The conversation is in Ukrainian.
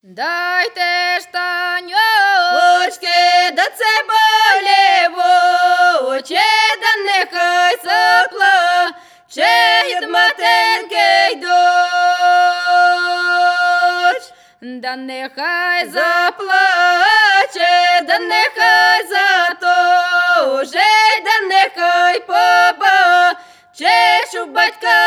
Дайте ж танючки, да це болівоче, да нехай заплаче від матінки й дочь. Да нехай заплаче, да нехай затужить, да нехай побаче, що батька